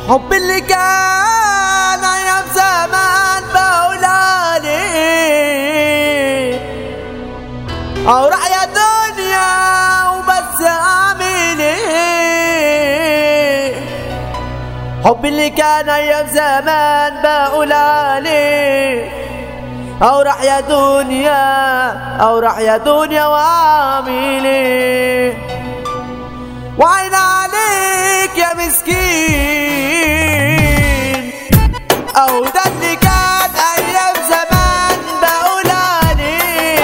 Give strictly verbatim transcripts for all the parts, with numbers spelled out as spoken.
حب اللي كان ايام زمان بقولالي او راح يا دنيا وبس اعمل ايه. حب اللي كان ايام زمان بقولالي او راح يا دنيا او راح يا دنيا واعمل ايه. وعين عليك يا مسكين او ده اللي كان ايام زمان بقولالي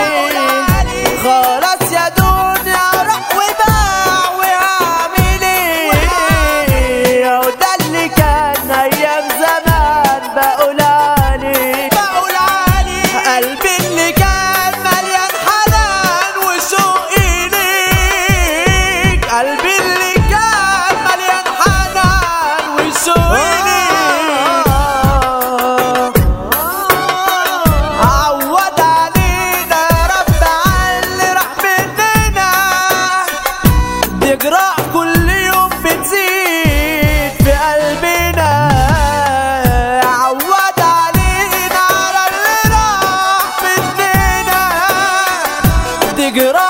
خلاص يا دنيا روح وباع واعمل ايه. او ده اللي كان ايام زمان بقولالي قلبي اللي كان مليان حنان وشوق إليك. قلبي اللي كان مليان حنان وشوق إليك عوض علينا يا رب على اللي راح مننا. دي جراح كل يوم بتزيد في قلبنا. عوض علينا على اللي راح مننا. دي جراح